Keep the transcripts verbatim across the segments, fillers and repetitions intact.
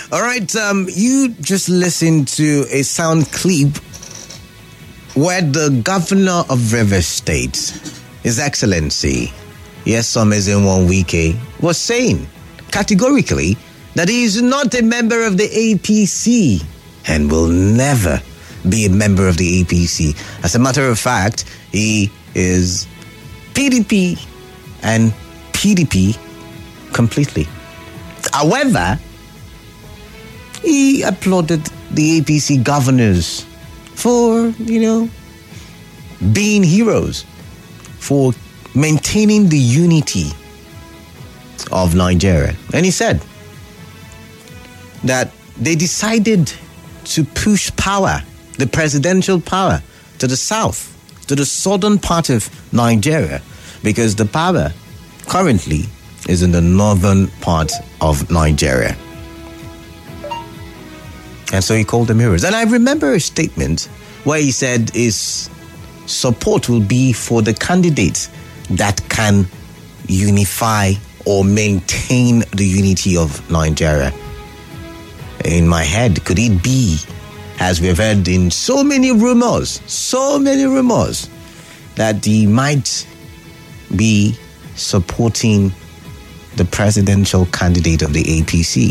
All right, um, you just listened to a sound clip where the governor of Rivers State, His Excellency, Nyesom Ezenwo-Wike, was saying categorically that he is not a member of the A P C and will never be a member of the A P C. As a matter of fact, he is P D P and P D P completely. However, he applauded the A P C governors for, you know, being heroes, for maintaining the unity of Nigeria. And he said that they decided to push power, the presidential power, to the south, to the southern part of Nigeria, because the power currently is in the northern part of Nigeria. And so he called them heroes. And I remember a statement where he said his support will be for the candidates that can unify or maintain the unity of Nigeria. In my head, could it be, as we've heard in so many rumors, so many rumors, that he might be supporting the presidential candidate of the A P C?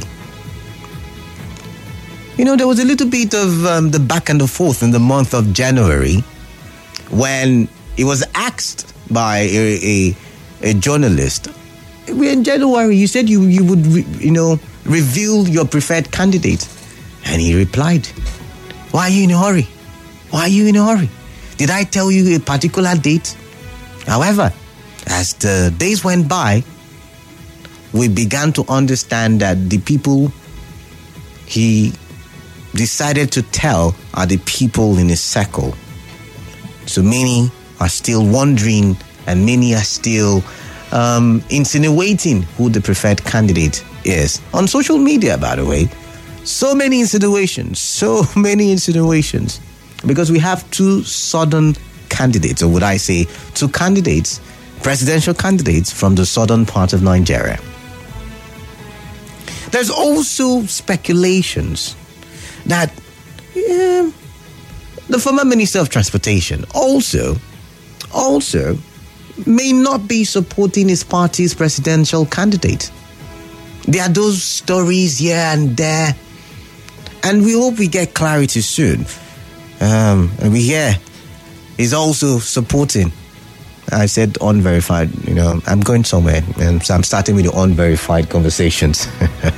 You know, there was a little bit of um, the back and the forth in the month of January when he was asked by a, a, a journalist, in January, you said you, you would, re, you know, reveal your preferred candidate. And he replied, why are you in a hurry? Why are you in a hurry? Did I tell you a particular date? However, as the days went by, we began to understand that the people he decided to tell are the people in his circle. So many are still wondering, and many are still um, insinuating who the preferred candidate is. On social media, by the way, so many insinuations, so many insinuations, because we have two southern candidates, or would I say two candidates, presidential candidates from the southern part of Nigeria. There's also speculations that yeah, the former Minister of Transportation also, also may not be supporting his party's presidential candidate. There are those stories here and there, and we hope we get clarity soon. Um, and we hear he's also supporting. I said unverified, you know, I'm going somewhere, and so I'm starting with the unverified conversations.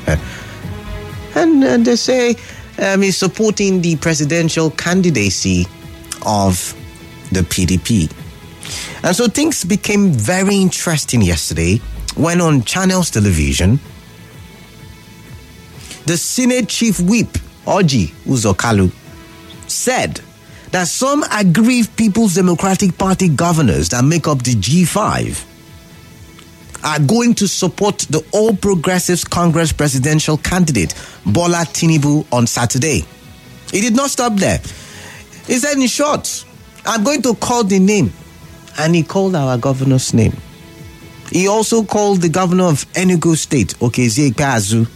and, and they say um, he's supporting the presidential candidacy of the P D P. And so things became very interesting yesterday when on Channels Television, the Senate Chief Whip, Orji Uzor Kalu, said that some aggrieved People's Democratic Party governors that make up the G five are going to support the All Progressives Congress presidential candidate, Bola Tinubu, on Saturday. He did not stop there. He said, in short, I'm going to call the name. And he called our governor's name. He also called the governor of Enugu State, Okezie Ikpeazu,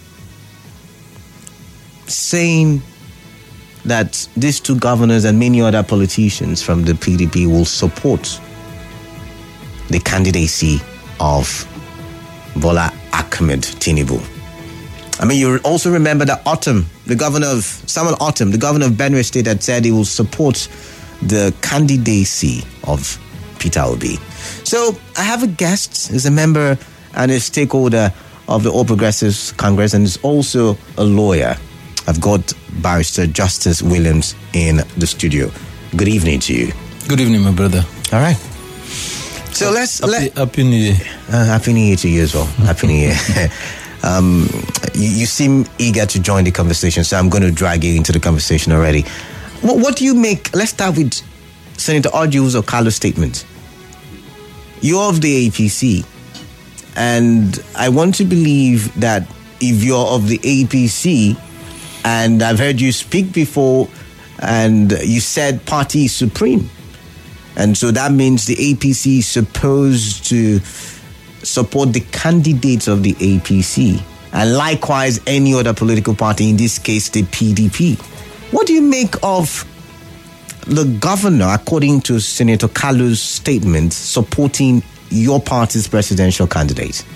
saying that these two governors and many other politicians from the P D P will support the candidacy of Bola Ahmed Tinubu. I mean, you also remember that Autumn, the governor of, Samuel Autumn, the governor of Benue State, had said he will support the candidacy of Peter Obi. So I have a guest, is a member and a stakeholder of the All Progressives Congress, and is also a lawyer. I've got Barrister Justice Williams in the studio. Good evening to you. Good evening, my brother. All right. So let's... Happy, let, happy New Year. Uh, happy New Year to you as well. Happy New Year. um, you, you seem eager to join the conversation, so I'm going to drag you into the conversation already. What, what do you make... Let's start with Senator Orji Uzor Kalu's statement. You're of the A P C, and I want to believe that if you're of the A P C, and I've heard you speak before, and you said party is supreme, and so that means the A P C is supposed to support the candidates of the A P C. and likewise any other political party, in this case the P D P. What do you make of the governor, according to Senator Kalu's statement, supporting your party's presidential candidate?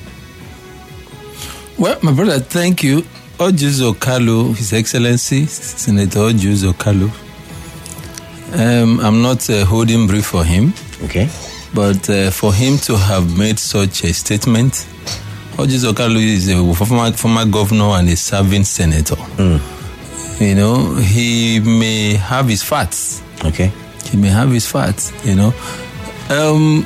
Well, my brother, thank you. Ojuzo Kalu, His Excellency, Senator Ojuzo Kalu. Um, I'm not uh, holding brief for him. Okay. But uh, for him to have made such a statement, Ojuzo Kalu is a former, former governor and a serving senator. Mm. You know, he may have his facts. Okay. He may have his facts, you know. Um,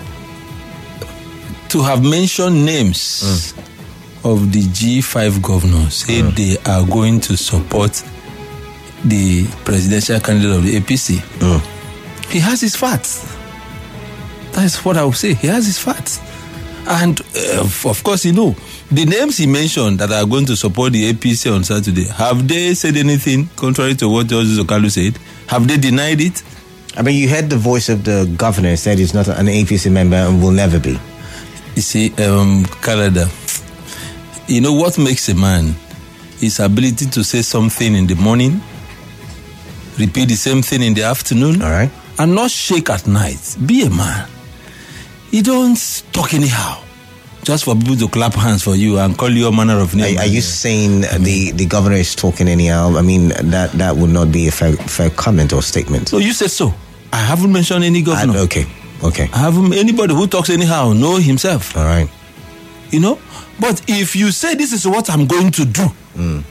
to have mentioned names mm. of the G five governors, say mm. they are going to support the presidential candidate of the A P C. Mm. He has his facts. That's what I would say. He has his facts. And uh, of course, you know, the names he mentioned that are going to support the A P C on Saturday, have they said anything contrary to what George Zokalu said? Have they denied it? I mean, you heard the voice of the governor said he's not an A P C member and will never be. You see, um, Canada, you know what makes a man? His ability to say something in the morning, repeat the same thing in the afternoon, all right, and not shake at night. Be a man. You don't talk anyhow, just for people to clap hands for you and call you a manner of name. Are, are you saying I mean, the, the governor is talking anyhow? I mean, that, that would not be a fair, fair comment or statement. So you said so. I haven't mentioned any governor. I, okay, okay. I haven't, anybody who talks anyhow know himself. All right. You know? But if you say this is what I'm going to do, mm.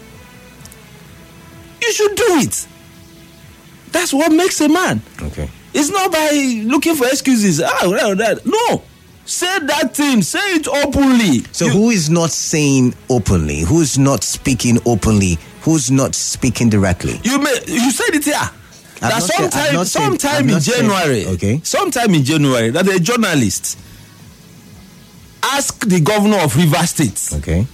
you should do it. That's what makes a man. Okay. It's not by looking for excuses. Ah, well, that. No. Say that thing. Say it openly. So you, who is not saying openly? Who is not speaking openly? Who's not speaking directly? You may. You said it here. That sometime, said, sometime in January. Said, okay. Sometime in January, that a journalist asked the governor of Rivers State. Okay.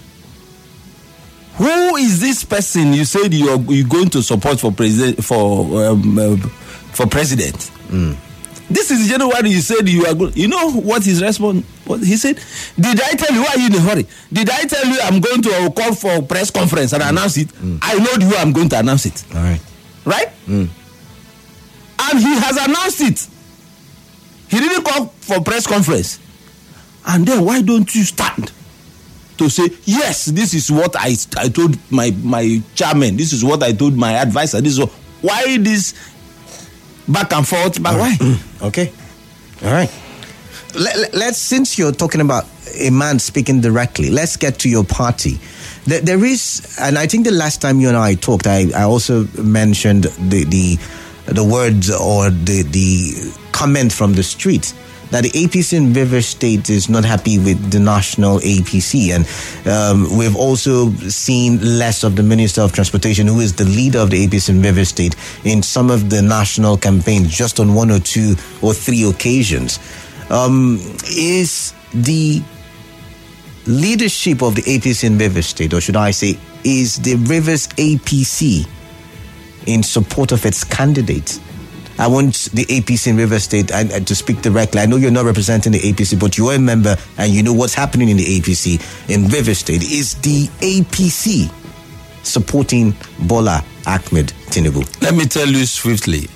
Who is this person you said you are you're going to support for president for um, uh, for president? Mm. This is January. You said you are going. You know what his response? What he said? Did I tell you? Why are you in a hurry? Did I tell you I'm going to call for press conference and mm. announce it? Mm. I know who I'm going to announce it. All right. Right? Mm. And he has announced it. He didn't call for press conference. And then why don't you stand to say, yes, this is what I, I told my, my chairman. This is what I told my advisor. This is what, why this back and forth? But why? Okay. All right. Let, let's, since you're talking about a man speaking directly, let's get to your party. There, there is, and I think the last time you and I talked, I, I also mentioned the, the, the words or the, the comment from the street that the A P C in Rivers State is not happy with the national A P C. And um, we've also seen less of the Minister of Transportation, who is the leader of the A P C in Rivers State, in some of the national campaigns, just on one or two or three occasions. Um, is the leadership of the A P C in Rivers State, or should I say, is the Rivers A P C in support of its candidate? I want the A P C in Rivers State and, and to speak directly. I know you're not representing the A P C, but you're a member and you know what's happening in the A P C in Rivers State. Is the A P C supporting Bola Ahmed Tinubu? Let me tell you swiftly.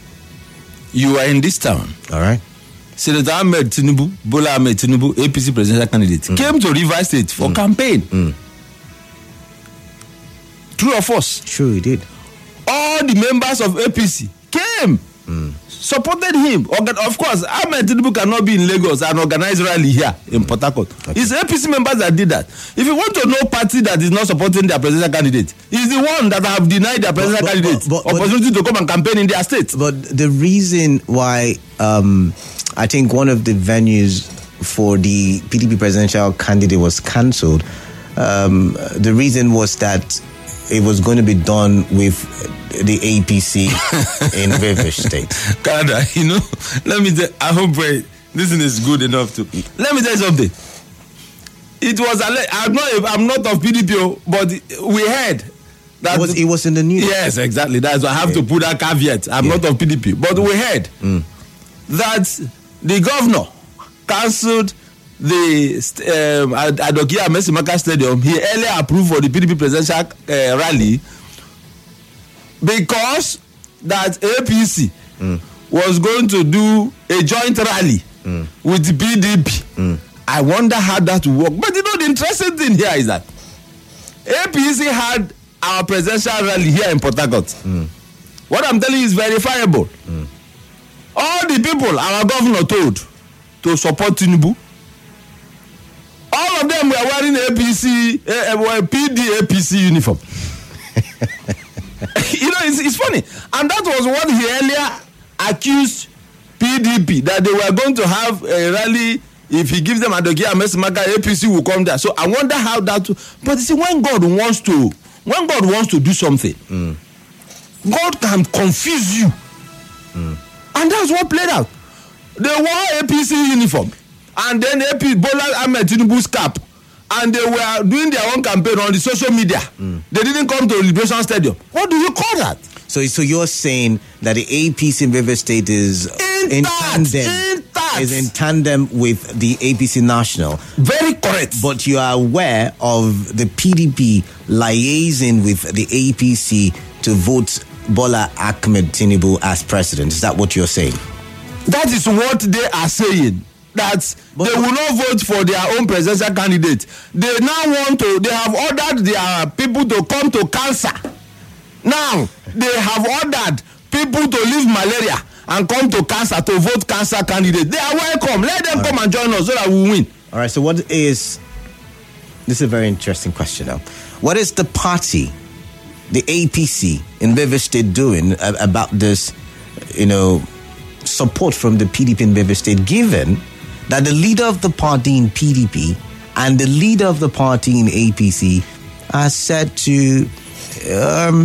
You are in this town. All right. Senator Ahmed Tinubu, Bola Ahmed Tinubu, A P C presidential candidate, mm. came to Rivers State for mm. campaign. Mm. True or false? True, he did. All the members of A P C came, mm. supported him. Of course, Ahmed Tinubu cannot be in Lagos and organize rally here in Port Harcourt. Okay. It's A P C members that did that. If you want to know party that is not supporting their presidential candidate, it's the one that have denied their presidential but, but, candidate but, but, opportunity but, to come and campaign in their state. But the reason why um, I think one of the venues for the P D P presidential candidate was cancelled, um, the reason was that it was going to be done with the A P C in Rivers State. Canada, you know, let me tell I hope uh, this is good enough to. Let me tell you something. It was, I'm not, I'm not of P D P, but we heard that. It was, it was in the news. Yes, exactly. That's why I have yeah. to put that caveat. I'm yeah. not of P D P. But we heard mm. that the governor cancelled the um, Adokia Amesimaka Stadium, he earlier approved for the P D P presidential uh, rally because that A P C mm. was going to do a joint rally mm. with the P D P. Mm. I wonder how that will work. But you know, the interesting thing here is that A P C had our presidential rally here in Port Harcourt. Mm. What I'm telling you is verifiable. Mm. All the people our governor told to support Tinubu, all of them were wearing A P C, uh, P D A P C uniform. You know, it's, it's funny. And that was what he earlier accused P D P, that they were going to have a rally. If he gives them Adokia Amesimaka, A P C will come there. So I wonder how that... But you see, when God wants to, when God wants to do something, mm. God can confuse you. Mm. And that's what played out. They wore A P C uniform. And then A P Bola Ahmed Tinubu's cap. And they were doing their own campaign on the social media. Mm. They didn't come to Liberation Stadium. What do you call that? So, so you're saying that the A P C in River State is in, in that, tandem, in that. is in tandem with the A P C National. Very correct. But you are aware of the P D P liaising with the A P C to vote Bola Ahmed Tinubu as president. Is that what you're saying? That is what they are saying. That but they will not vote for their own presidential candidate. They now want to, they have ordered their people to come to cancer. Now, they have ordered people to leave malaria and come to cancer to vote cancer candidate. They are welcome. Let them All come right. and join us so that we win. All right, so what is, this is a very interesting question now. What is the party, the A P C in River State doing about this, you know, support from the P D P in River State, given that the leader of the party in P D P and the leader of the party in A P C are said to um,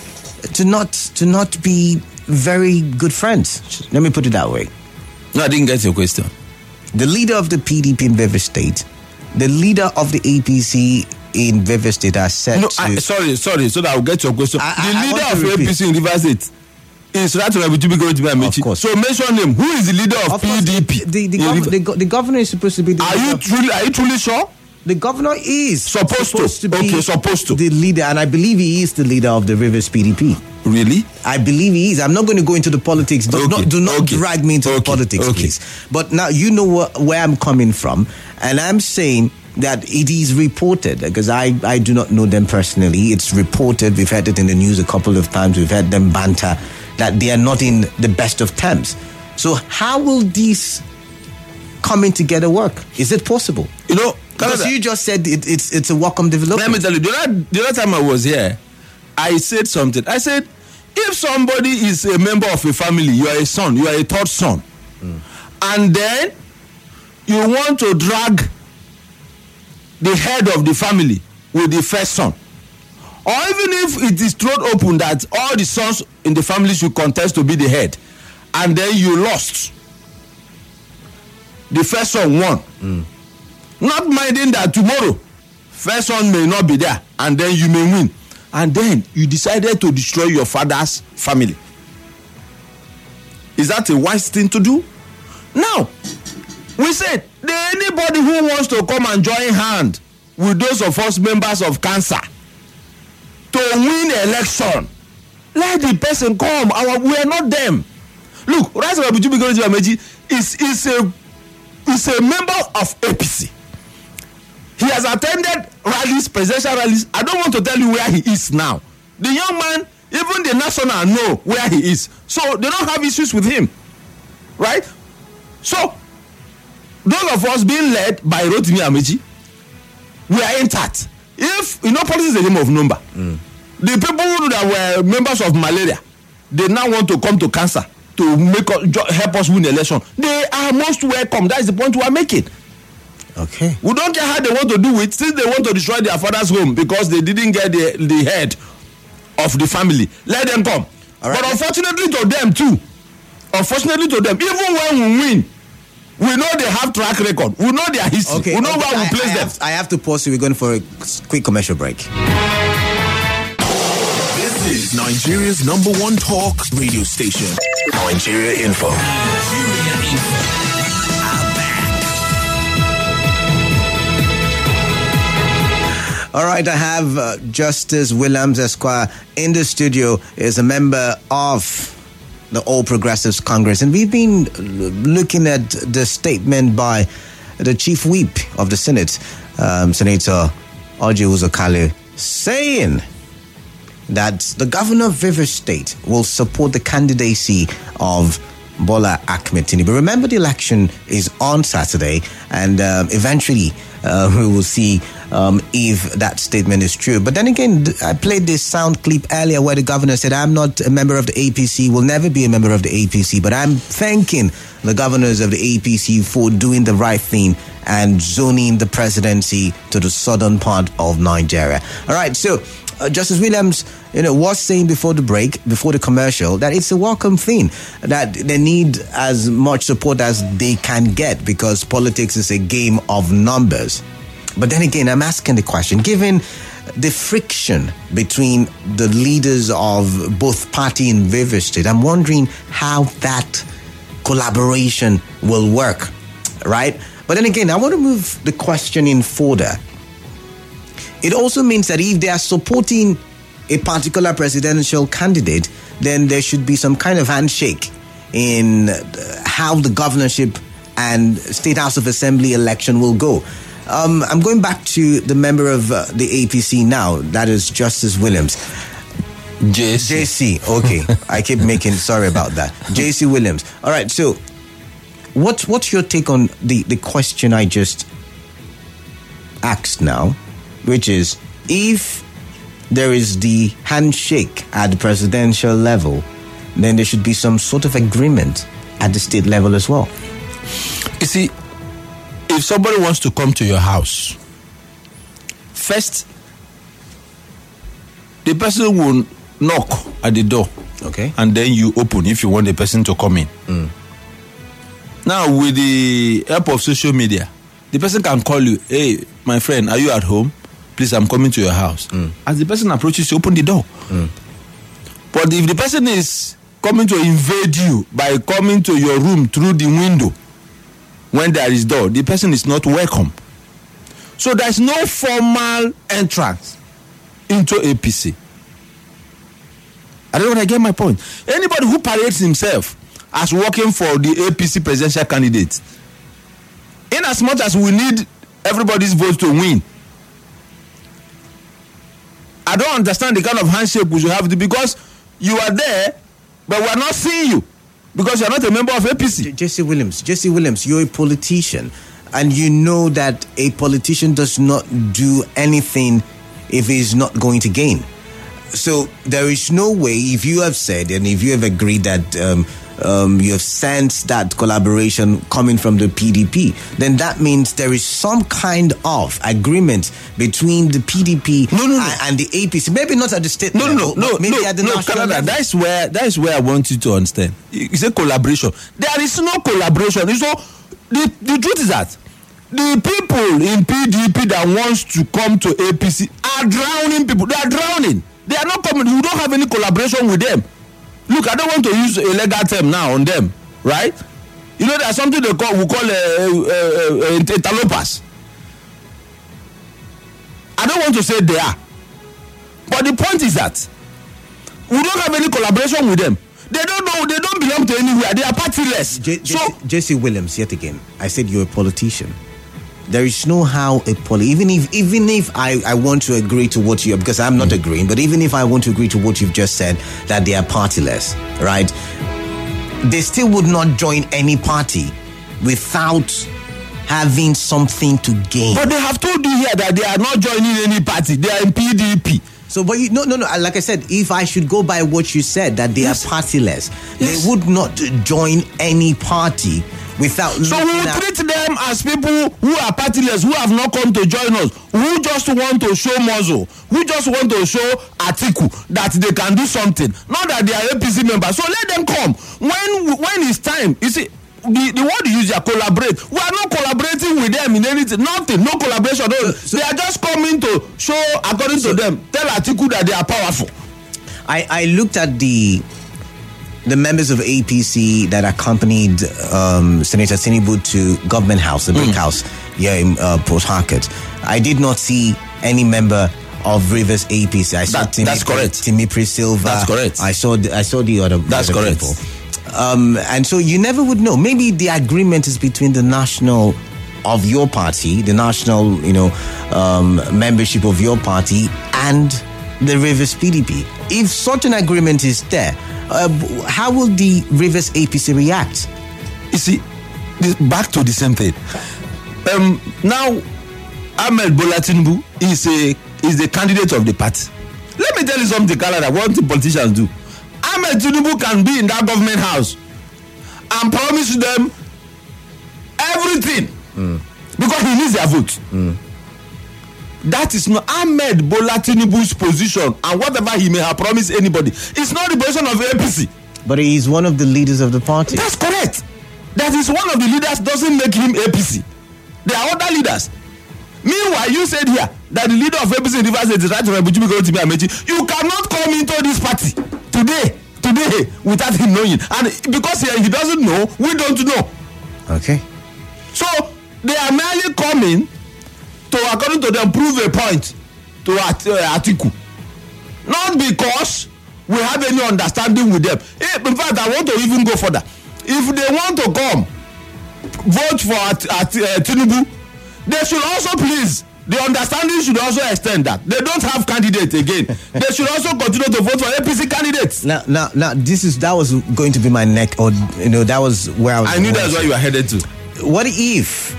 to not to not be very good friends? Let me put it that way. No, I didn't get your question. The leader of the P D P in River State, the leader of the A P C in River State are said no, to... I, sorry, sorry, so that I'll get your question. I, the I, leader I of repeat. A P C in River State is Ratu Rabitu going to be Amechi. Of course. So mention him. Who is the leader of, of P D P? Course, the, the, gov- the, go- the governor is supposed to be the Are you truly, are you truly sure? The governor is supposed, supposed to, to be okay, supposed to the leader, and I believe he is the leader of the Rivers P D P. Really? I believe he is. I'm not going to go into the politics. Do okay. not, do not okay. drag me into okay. the politics, okay. please. But now you know wh- where I'm coming from, and I'm saying that it is reported, because I, I do not know them personally. It's reported. We've had it in the news a couple of times. We've had them banter that they are not in the best of terms. So how will these coming together work? Is it possible? You know, because Canada, you just said it, it's it's a welcome development. Let me tell you, the other, the other time I was here, I said something. I said, if somebody is a member of a family, you are a son, you are a third son, mm. and then you want to drag the head of the family with the first son, or even if it is thrown open that all the sons in the family should contest to be the head, and then you lost, the first son won, mm. not minding that tomorrow first son may not be there and then you may win, and then you decided to destroy your father's family. Is that a wise thing to do? Now, we said, anybody who wants to come and join hand with those of us members of cancer to win election, let the person come. Our, we are not them. Look, Rise of Abuju Bigori Amechi is, is, a, is a member of A P C. He has attended rallies, presidential rallies. I don't want to tell you where he is now. The young man, even the national know where he is. So they don't have issues with him. Right? So, those of us being led by Rotimi Amechi, we are intact. If, you know, politics is a game of number. Mm. The people that were members of malaria, they now want to come to cancer to make help us win the election. They are most welcome. That is the point we are making. Okay. We don't care how they want to do it, since they want to destroy their father's home because they didn't get the, the head of the family. Let them come. All right. But unfortunately to them too, unfortunately to them, even when we win, we know they have track record. We know their history. Okay, we know okay. where I, we place I them. Have, I have to pause you. We're going for a quick commercial break. This is Nigeria's number one talk radio station. Nigeria Info. Nigeria Info. I'm back. All right, I have uh, Justice Williams Esquire in the studio. Is a member of the All Progressives Congress, and we've been looking at the statement by the Chief Whip of the Senate, um, Senator Orji Uzor-Kalu, saying that the governor of Rivers State will support the candidacy of Bola Ahmed Tinubu. Remember, the election is on Saturday, and um, eventually uh, we will see um, if that statement is true. But then again, I played this sound clip earlier where the governor said, I'm not a member of the A P C, will never be a member of the A P C, but I'm thanking the governors of the A P C for doing the right thing and zoning the presidency to the southern part of Nigeria. All right, so Uh, Justice Williams, you know, was saying before the break, before the commercial, that it's a welcome thing, that they need as much support as they can get because politics is a game of numbers. But then again, I'm asking the question, given the friction between the leaders of both party in Rivers State, I'm wondering how that collaboration will work, right? But then again, I want to move the question in further. It also means that if they are supporting a particular presidential candidate, then there should be some kind of handshake in how the governorship and State House of Assembly election will go. Um, I'm going back to the member of uh, the A P C now, that is Justice Williams. J C. J C, okay. I keep making, sorry about that. J C Williams. All right, so what, what's your take on the, the question I just asked now? Which is, if there is the handshake at the presidential level, then there should be some sort of agreement at the state level as well. You see, if somebody wants to come to your house, first, the person will knock at the door. Okay. And then you open if you want the person to come in. Mm. Now, with the help of social media, the person can call you, hey, my friend, are you at home? Please, I'm coming to your house. Mm. As the person approaches, you open the door. Mm. But if the person is coming to invade you by coming to your room through the window, when there is door, the person is not welcome. So there's no formal entrance into A P C. I don't know if I get my point. Anybody who parades himself as working for the A P C presidential candidate, in as much as we need everybody's vote to win, I don't understand the kind of handshake we should have to, because you are there, but we are not seeing you because you are not a member of A P C. J C Williams, J C Williams, you're a politician, and you know that a politician does not do anything if he's not going to gain. So there is no way, if you have said and if you have agreed that um, um, you have sensed that collaboration coming from the P D P, then that means there is some kind of agreement between the P D P no, no, no. And, and the A P C. Maybe not at the state no, level, no, no, maybe no, at the no, national Canada, level. That's where, that's where I want you to understand. It's a collaboration. There is no collaboration. So the, the truth is that the people in P D P that wants to come to A P C are drowning people. They are drowning. They are not coming. You don't have any collaboration with them. Look, I don't want to use a legal term now on them, right? You know, there's something they call, we call a interlopers. I don't want to say they are. But the point is that we don't have any collaboration with them. They don't know, they don't belong to anywhere. They are partyless. J- J- so, J C Williams, yet again, I said you're a politician. There is no how a poli even if even if I, I want to agree to what you, because I'm not mm. agreeing, but even if I want to agree to what you've just said, that they are partyless, right? They still would not join any party without having something to gain. But they have told you here that they are not joining any party. They are in P D P. So, but you, no, no, no. Like I said, if I should go by what you said, that they yes. are partyless, yes. they would not join any party without. So we will treat them as people who are partyless, who have not come to join us, who just want to show muzzle, who just want to show article that they can do something. Not that they are A P C members. So let them come when when it's time. You see. The, the word you use is collaborate. We are not collaborating with them in anything. Nothing. No collaboration. No. So, they are just coming to show, according so, to them, tell Atiku that they are powerful. I, I looked at the the members of A P C that accompanied um, Senator Tinubu to Government House, the Brick mm. House here in uh, Port Harcourt. I did not see any member of Rivers A P C. I saw That- that's correct. Timipri Silva. That's correct. I saw the, I saw the other. That's other correct. people. Um, and so you never would know. Maybe the agreement is between the national of your party, the national, you know, um, membership of your party, and the Rivers P D P. If such an agreement is there, uh, how will the Rivers A P C react? You see, this, back to the same thing. Um, now, Ahmed Bola Tinubu is a is the candidate of the party. Let me tell you something, Canada. What the politicians do? Ahmed Tinubu can be in that government house and promise them everything mm. because he needs their vote. Mm. That is not Ahmed Bola Tinubu's position, and whatever he may have promised anybody, it's not the position of A P C. But he is one of the leaders of the party. That's correct. That is one of the leaders doesn't make him A P C. There are other leaders. Meanwhile, you said here that the leader of A P C in Rivers State is right to Rotimi Amaechi. You cannot come into this party today, today, without him knowing. And because he, he doesn't know, we don't know. Okay. So they are merely coming to, according to them, prove a point to At- uh, Atiku. Not because we have any understanding with them. In fact, I want to even go further. If they want to come vote for at, at, uh, Tinubu, they should also please, the understanding should also extend that they don't have candidate again. They should also continue to vote for A P C candidates. Now, now, now, this is that was going to be my neck, or you know, that was where I was. I knew that's where you were headed to. What if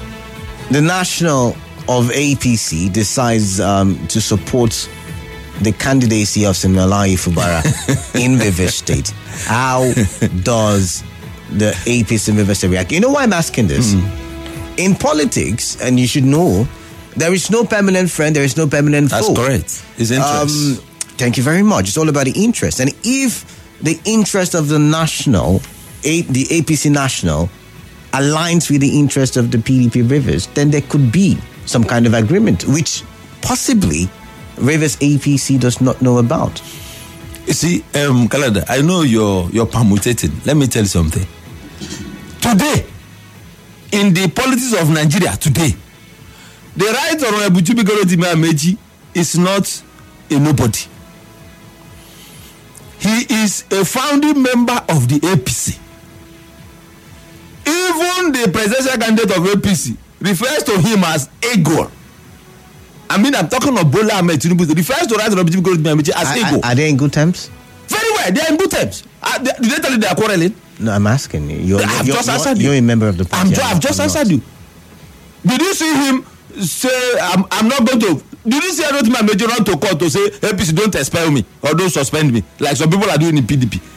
the national of A P C decides um, to support the candidacy of Siminalayi Fubara in Rivers State? How does the A P C in Rivers State react? You know why I'm asking this? Mm. In politics, and you should know, there is no permanent friend, there is no permanent That's foe. That's correct. It's interest. Um, thank you very much. It's all about the interest. And if the interest of the national, a, the A P C national, aligns with the interest of the P D P Rivers, then there could be some kind of agreement, which possibly Rivers A P C does not know about. You see, um, Kalada, I know you're you're permutating. Let me tell you something. Today, in the politics of Nigeria today, the right of Rotimi Amaechi is not a nobody. He is a founding member of the A P C. Even the presidential candidate of A P C refers to him as Ego. I mean, I'm talking of Bola Ahmed Tinubu. Refers to right of Rotimi Amaechi as Ego. Are, are they in good terms? Very well, they are in good terms. Uh, they, did they tell you they are quarreling? No, I'm asking you. You're, I've you're, just you're, answered you're you. a member of the party. I'm ju- I've just I'm answered not. you. Did you see him say, I'm, I'm not going to... Did you see Rotimi Amaechi run to court to say, A P C, don't expel me or don't suspend me, like some people are doing in P D P?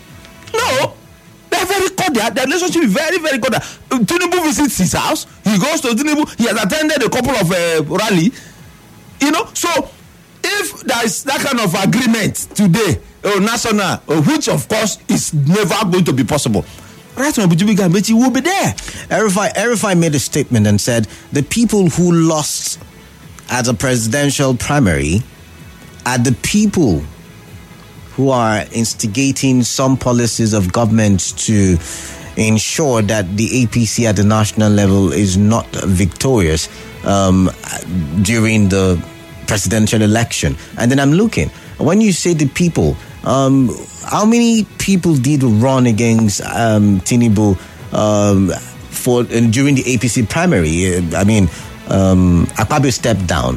No. They're very cordial. Their relationship is very, very cordial. Tinubu visits his house. He goes to Tinubu. He has attended a couple of uh, rally. You know, so if there is that kind of agreement today, uh, national, uh, which of course is never going to be possible, right now, Rotimi will be there. Erifai, Erifai made a statement and said the people who lost at a presidential primary are the people who are instigating some policies of government to ensure that the A P C at the national level is not victorious um, during the presidential election. And then I'm looking, when you say the people, um, how many people did run against um, Tinubu um, for uh, during the A P C primary? Uh, I mean, um, Akpabio stepped down.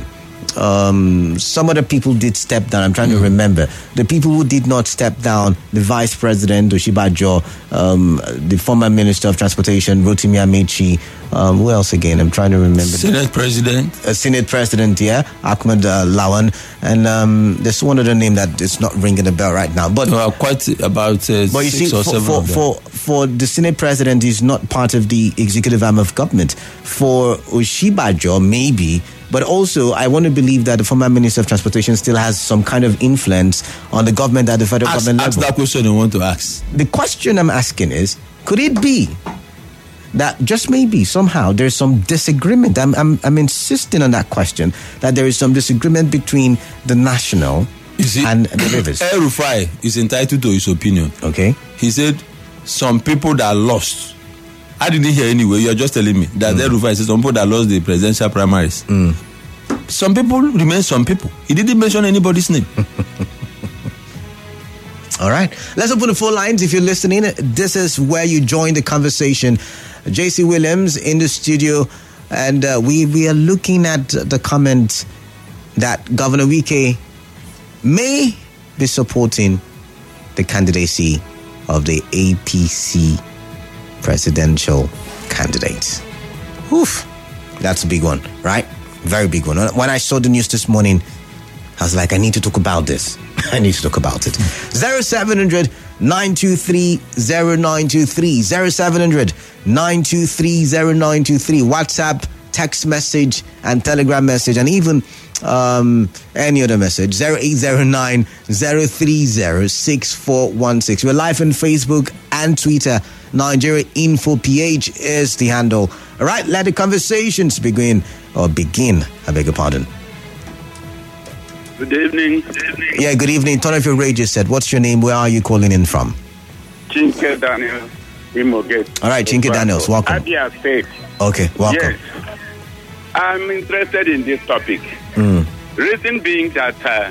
Um, some other people did step down. I'm trying mm. to remember. The people who did not step down, the Vice President, Oshibajo, um, the former Minister of Transportation, Rotimi Amaechi, um, who else again? I'm trying to remember. Senate President. Uh, Senate President, yeah, Ahmed uh, Lawan. And um, there's one other name that is not ringing a bell right now. But well, quite about uh, but you six see, or for, seven for, of them. for, for the Senate President, is not part of the executive arm of government. For Oshibajo, maybe. But also, I want to believe that the former Minister of Transportation still has some kind of influence on the government at the federal ask, government ask level. that question you want to ask. The question I'm asking is, could it be that just maybe somehow there's some disagreement? I'm, I'm, I'm insisting on that question, that there is some disagreement between the national you see, and the Rivers. El-Rufai is entitled to his opinion. Okay. He said some people that lost. I didn't hear anyway. You're just telling me that mm. El-Rufai said some people that lost the presidential primaries. Mm. some people remain some people. He didn't mention anybody's name. All right. Let's open the phone lines. If you're listening, this is where you join the conversation. J C Williams in the studio, and uh, we, we are looking at the comment that Governor Wike may be supporting the candidacy of the A P C presidential candidate. Oof. That's a big one, right? Very big one. When I saw the news this morning, I was like, I need to talk about this. I need to talk about it. zero seven hundred nine two three zero nine two three zero seven hundred nine two three zero nine two three WhatsApp, text message, and Telegram message, and even um, any other message. zero eight zero nine zero three zero six four one six. We're live on Facebook and Twitter. Nigeria Info P H is the handle. All right, let the conversations begin. Or begin, I beg your pardon. Good evening. Good evening. Yeah, good evening. Turn off your radio set. What's your name? Where are you calling in from? Chinke Daniels, Imogate. All right, Chinke Daniels, welcome. Abia State. Okay, welcome. Yes. I'm interested in this topic. Mm. Reason being that uh,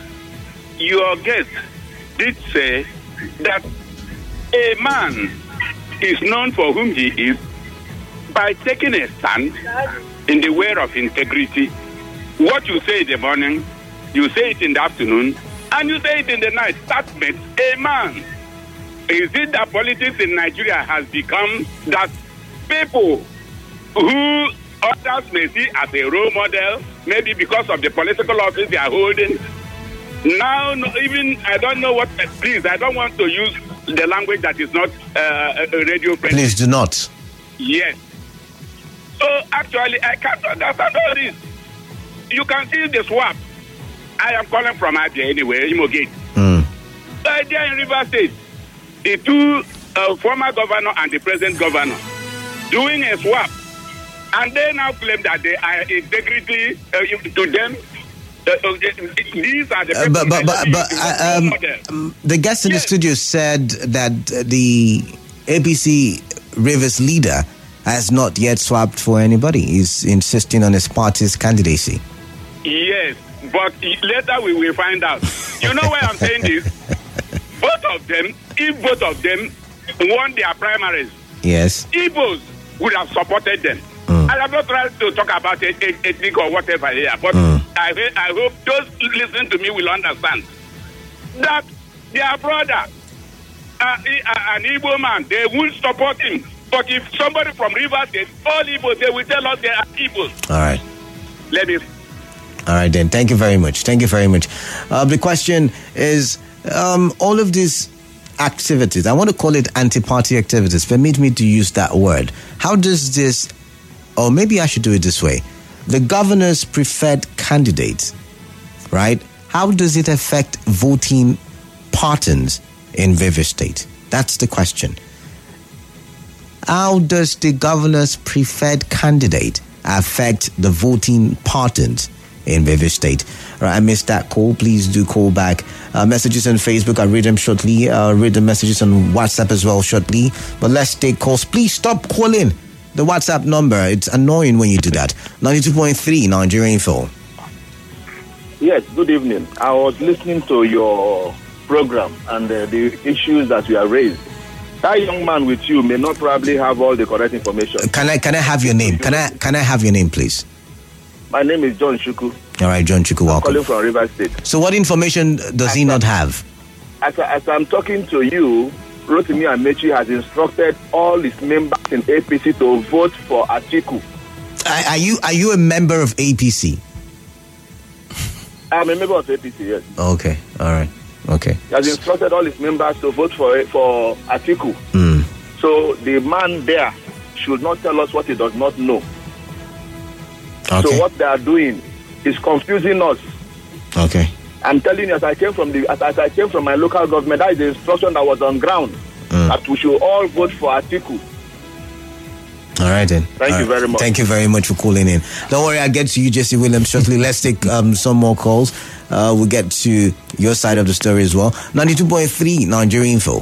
your guest did say that a man is known for whom he is by taking a stand in the way of integrity. What you say in the morning, you say it in the afternoon, and you say it in the night. That makes a man. Is it that politics in Nigeria has become that people who others may see as a role model, maybe because of the political office they are holding? Now, no, even, I don't know what, please, I don't want to use the language that is not uh, radio friendly. Please do not. Yes. So, actually, I can't understand all this. You can see the swap. I am calling from Abia anyway, Imogate. Mm. Right there in River State, the two uh, former governor and the present governor doing a swap. And they now claim that they are integrity uh, to them. Uh, uh, these are the uh, but but but, but uh, um, the guest in yes. the studio said that the A P C Rivers leader has not yet swapped for anybody. He's insisting on his party's candidacy. Yes, but later we will find out. You know why I'm saying this? Both of them, if both of them won their primaries, yes, Igbos would have supported them. Mm. I am not trying to talk about ethnic or whatever here, but mm. I, I hope those listening to me will understand that their brother, uh, an Igbo man, they will support him. But if somebody from Rivers State, all Igbos, they will tell us they are Igbos. All right. Let me. All right, then. Thank you very much. Thank you very much. Uh, the question is, um, all of these activities, I want to call it anti-party activities. Permit me to use that word. How does this, or maybe I should do it this way, the governor's preferred candidate, right? How does it affect voting patterns in Rivers State? That's the question. How does the governor's preferred candidate affect the voting patterns in Rivers State? All right, I missed that call. Please do call back. Uh, messages on Facebook, I'll read them shortly. I'll read the messages on WhatsApp as well shortly. But let's take calls. Please stop calling the WhatsApp number. It's annoying when you do that. ninety-two point three Nigeria Info. Yes, good evening. I was listening to your program and uh, the issues that you have raised. That young man with you may not probably have all the correct information. Can I can I have your name? Can I can I have your name, please? My name is John Chuku. All right, John Chuku, welcome. I'm calling from River State. So what information does as he not have? As, as I'm talking to you, Rotimi Amechi has instructed all his members in A P C to vote for Atiku. Are, are you are you a member of A P C? I'm a member of A P C, yes. Okay, all right. Okay. He has instructed all his members to vote for for Atiku. Mm. So the man there should not tell us what he does not know. Okay. So what they are doing is confusing us. Okay. I'm telling you, as I came from the as, as I came from my local government, that is the instruction that was on ground mm. that we should all vote for Atiku. All right then. Thank all you right. very much. Thank you very much for calling in. Don't worry, I'll get to you, Jesse Williams, shortly. Let's take um, some more calls. Uh, we'll get to your side of the story as well. ninety-two point three Nigeria Info.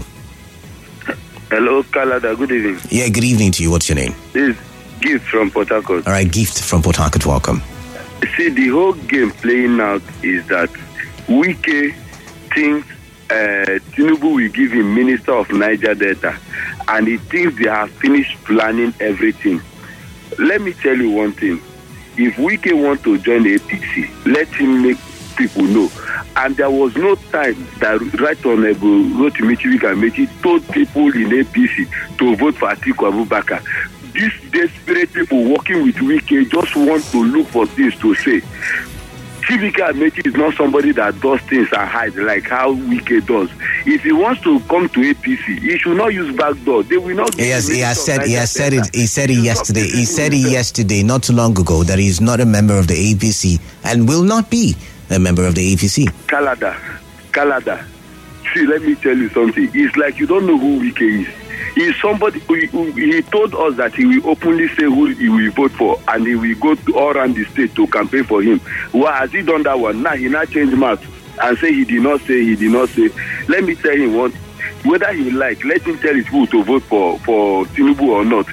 Hello, Kalada. Good evening. Yeah, good evening to you. What's your name? This is Gift from Port Harcourt. All right, Gift from Port Harcourt. Welcome. see, the whole game playing out is that Wike thinks uh, Tinubu will give him Minister of Niger Delta, and he thinks they have finished planning everything. Let me tell you one thing. If Wike wants to join the A P C, let him make people know. And there was no time that Right Honorable Rotimi Amechi told people in A P C to vote for Atiku Abubakar. These desperate people working with Wike just want to look for things to say. Chibika Amechi is not somebody that does things and hides like how Wike does. If he wants to come to A P C, he should not use backdoor. They will not. He has, he has said. He has said it. He said it yesterday. He said it yesterday, not too long ago, that he is not a member of the A P C and will not be a member of the A P C. Kalada, Kalada. See, let me tell you something. It's like you don't know who Wike is. He's somebody who, who he told us that he will openly say who he will vote for, and he will go to, all around the state to campaign for him. Well, has he done that one? Now he now changed mouth and say he did not say, he did not say. Let me tell him what, whether he like, let him tell his people to vote for, for Tinubu or not.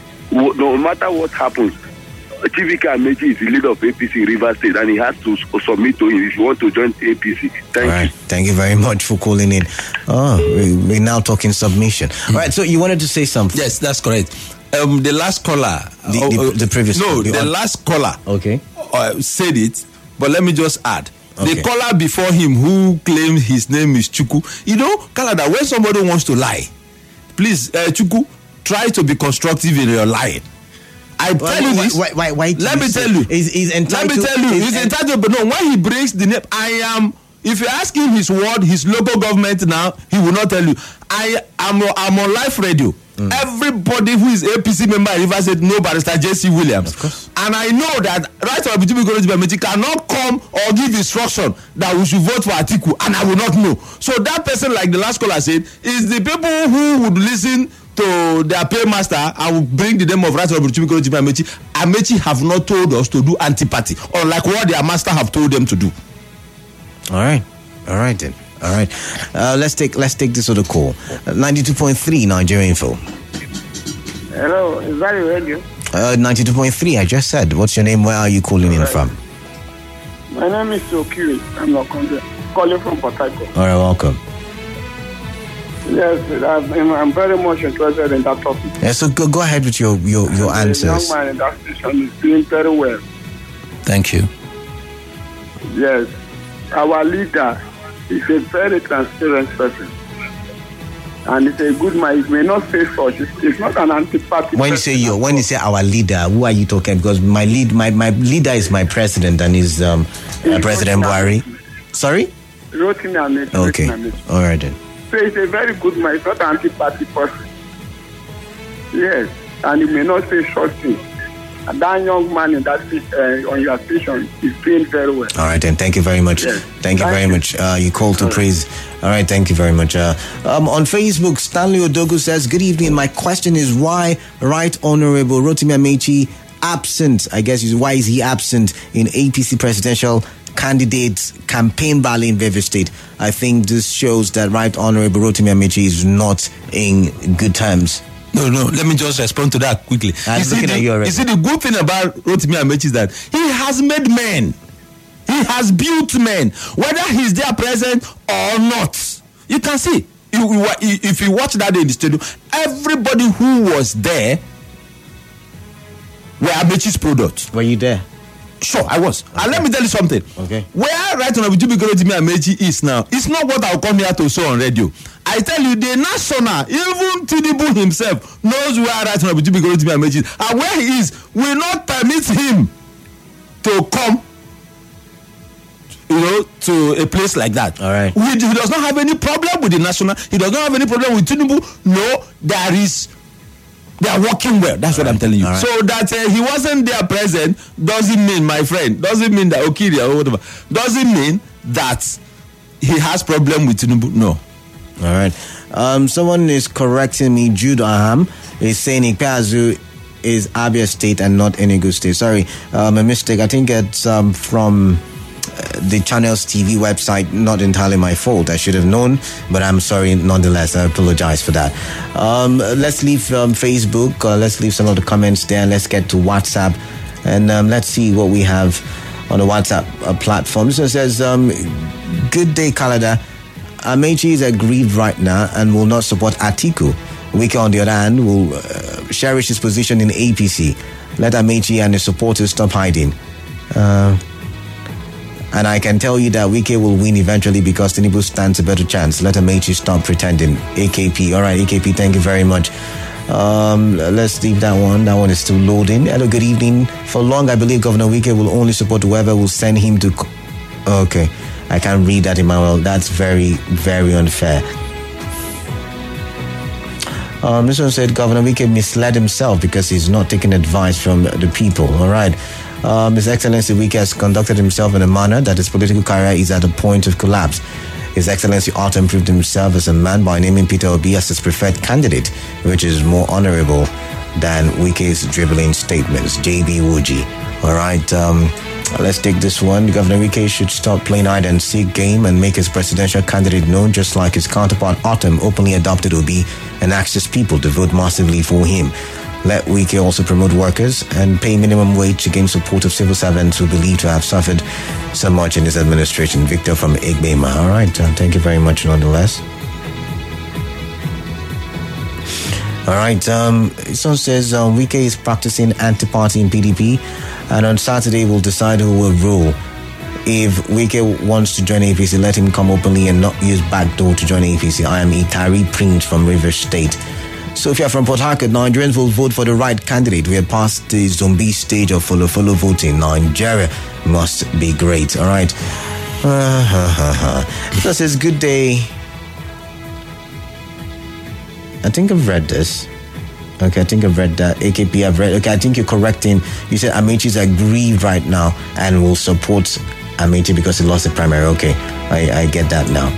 No matter what happens, Chibika Amechi is the leader of A P C in Rivers State, and he has to submit to him if you want to join A P C. Thank All right. you. Thank you very much for calling in. Oh, we, we're now talking submission. Mm-hmm. All right, so you wanted to say something? Yes, that's correct. Um, the last caller, the, uh, the, the previous, no, the, the on, last caller, okay, uh, said it. But let me just add. Okay. The caller before him who claimed his name is Chuku. You know, Canada, when somebody wants to lie, please, uh, Chuku, try to be constructive in your lying. I why, tell you why, this. Why, why, why let me say, tell you. He's, he's entitled, let me tell you. He's, He's en- entitled, but no. When he breaks the name, I am. If you ask him his word, his local government now, he will not tell you. I am. I'm on live radio. Mm. Everybody who is A P C member at Rivers State know Barrister J C Williams, of course. And I know that Right Honorable Amechi cannot come or give instruction that we should vote for Atiku, and I will not know. So that person, like the last caller said, is the people who would listen to their paymaster and will bring the name of Right Honorable Amechi. Amechi have not told us to do anti-party, unlike what their master have told them to do. All right, all right then. All right, uh, let's take let's take this other call. Uh, ninety-two point three Nigeria Info. Hello, is that your radio? Uh, ninety-two point three. I just said. What's your name? Where are you calling in right. from? My name is Okiri. I'm not calling from Port Harcourt. All right, welcome. Yes, I'm, I'm very much interested in that topic. Yeah, so go, go ahead with your your, your and answers. The young man in that station is doing very well. Thank you. Yes, our leader is a very transparent person, and it's a good man. It may not say such. It's, it's not an anti-party. When you say you, when you say our leader, who are you talking? Because my lead, my, my leader is my president, and is um uh, President Buhari. Sorry. Rotimi Amechi. Okay. All right then. So he's a very good man. He's not an anti-party person. Yes, and he may not say short things. And that young man in that uh, on your station is doing very well. All right, then. Thank you very much. Yes. Thank you Thank very you. much. Uh, you called to All right. praise. All right, thank you very much. Uh, um, on Facebook, Stanley Odogu says, "Good evening. My question is why Right Honorable Rotimi Amechi absent? I guess is why is he absent in A P C presidential candidates campaign rally in River State? I think this shows that Right Honorable Rotimi Amechi is not in good terms." No, no, let me just respond to that quickly. I'm You see, looking the, at you already. you see, the good thing about Rotimi Amechi is that he has made men. He has built men, whether he's there present or not. You can see, you, you, if you watch that day in the stadium, everybody who was there were Amechi's products. Were you there? Sure, I was. Okay. And let me tell you something. Okay. Where Right Honorable Rotimi Amechi is now, it's not what I'll come here to say on radio. I tell you, the national, even Tinubu himself knows where Right Honorable Rotimi Amechi is. And where he is will not permit him to come, you know, to a place like that. All right. He, he does not have any problem with the national. He does not have any problem with Tinubu. No, there is. They are working well. That's All what right. I'm telling you. Right. So that uh, he wasn't there present doesn't mean, my friend, doesn't mean that Okiri or whatever, doesn't mean that he has problem with Tinubu. No. All right. Um, someone is correcting me. Jude Aham is saying Ikpeazu is Abia State and not Enugu State. Sorry, um, a mistake. I think it's um, from uh, the Channels T V website. Not entirely my fault. I should have known, but I'm sorry nonetheless. I apologize for that. Um, let's leave um, Facebook. Uh, let's leave some of the comments there. Let's get to WhatsApp, and um, let's see what we have on the WhatsApp uh, platform. This one says, um, good day, Kalada. Amechi is aggrieved right now and will not support Atiku. Wike, on the other hand, will uh, cherish his position in A P C. Let Amechi and his supporters stop hiding. Uh, and I can tell you that Wike will win eventually because Tinubu stands a better chance. Let Amechi stop pretending. A K P. All right, A K P, thank you very much. Um, let's leave that one. That one is still loading. Hello, good evening. For long, I believe Governor Wike will only support whoever will send him to... Co- okay, I can't read that, Emmanuel. That's very, very unfair. Um, this one said Governor Wike misled himself because he's not taking advice from the people. All right. Um, His Excellency Wike has conducted himself in a manner that his political career is at a point of collapse. His Excellency ought to improve himself as a man by naming Peter Obi as his preferred candidate, which is more honorable than Wike's dribbling statements. J B Wuji. All right. Um, let's take this one. Governor Wike should stop playing hide and seek game and make his presidential candidate known, just like his counterpart Autumn openly adopted Obi and asked his people to vote massively for him. Let Wike also promote workers and pay minimum wage to gain support of civil servants who believe to have suffered so much in his administration. Victor from Egbema. All right. Uh, thank you very much nonetheless. All right. Um, someone says um, Wike is practicing anti-party in P D P, and on Saturday we'll decide who will rule. If Wike wants to join A P C, let him come openly and not use backdoor to join A P C. I am Itari Prince from Rivers State. Sophia from Port Harcourt. Nigerians will vote for the right candidate. We are past the zombie stage of follow-follow voting. Nigeria must be great. All right. Uh, ha, ha, ha. This says, good day. I think I've read this. Okay, I think I've read that. A K P, I've read. Okay, I think you're correcting. You said Amechi is aggrieved right now and will support Amechi because he lost the primary. Okay, I, I get that now.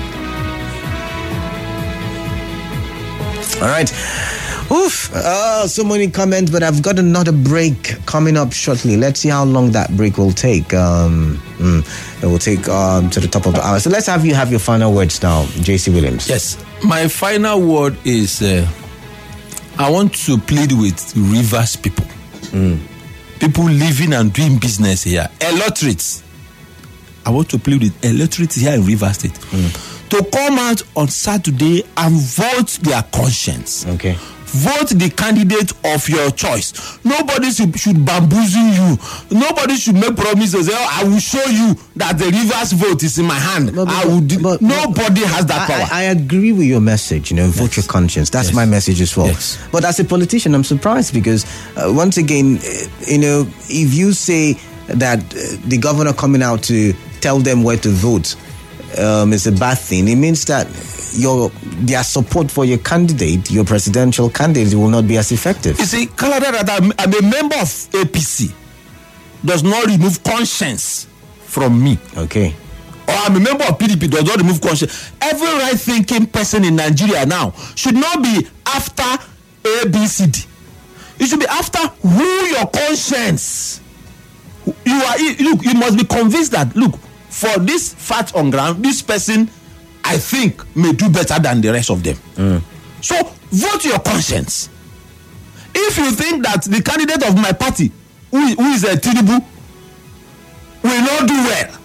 All right. Oof. Oh, so many comments, but I've got another break coming up shortly. Let's see how long that break will take. Um, mm, it will take um, to the top of the hour. So let's have you have your final words now, J C Williams. Yes. My final word is uh, I want to plead with Rivers people. Mm. People living and doing business here. Electorates. I want to plead with electorates here in Rivers State. Mm. To come out on Saturday and vote their conscience. Okay. Vote the candidate of your choice. Nobody should, should bamboozle you. Nobody should make promises. Oh, I will show you that the Rivers vote is in my hand. But, but, I will do, but, nobody has that I, power. I, I agree with your message. You know, vote yes. your conscience. That's yes. my message as well. Yes. But as a politician, I'm surprised because uh, once again, uh, you know, if you say that uh, the governor coming out to tell them where to vote Um, is a bad thing, it means that your their support for your candidate, your presidential candidate, will not be as effective. You see, Kalada, that I'm, I'm a member of A P C does not remove conscience from me. Okay. Or I'm a member of P D P does not remove conscience. Every right-thinking person in Nigeria now should not be after A, B, C, D. You should be after who your conscience. You are. Look, you must be convinced that look. For this fact on ground, this person, I think, may do better than the rest of them. Mm. So, vote your conscience. If you think that the candidate of my party, who, who is a Tinubu, will not do well,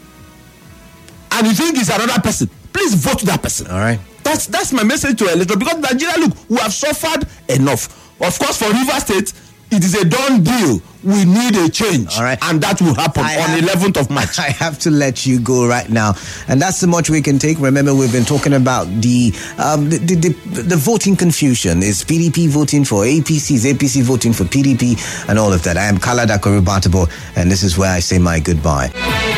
and you think it's another person, please vote that person. All right. That's that's my message to electorate. Because Nigeria, look, we have suffered enough. Of course, for Rivers State, it is a done deal. We need a change. All right. And that will happen I on have, eleventh of March. I have to let you go right now. And that's so much we can take. Remember, we've been talking about the um, the, the, the, the voting confusion. Is P D P voting for A P C? Is A P C voting for P D P? And all of that. I am Kalada Korubatabo, and this is where I say my goodbye.